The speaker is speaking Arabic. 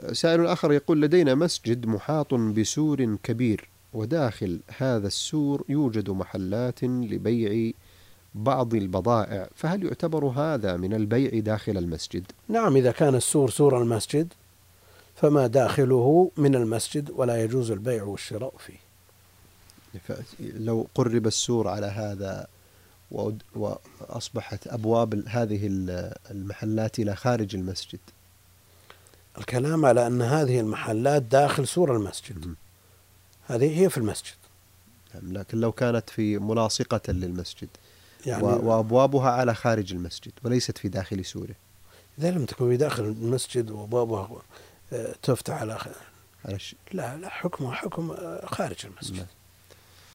سائل آخر يقول: لدينا مسجد محاط بسور كبير، وداخل هذا السور يوجد محلات لبيع بعض البضائع، فهل يعتبر هذا من البيع داخل المسجد؟ نعم، إذا كان السور سور المسجد فما داخله من المسجد ولا يجوز البيع والشراء فيه. لو قرب السور على هذا وأصبحت أبواب هذه المحلات إلى خارج المسجد، الكلام على أن هذه المحلات داخل سور المسجد، هذه هي في المسجد. لكن لو كانت في ملاصقة للمسجد يعني وأبوابها على خارج المسجد وليست في داخل سوره، إذا لم تكن في داخل المسجد وأبوابها تفتح على لا حكمها حكم خارج المسجد.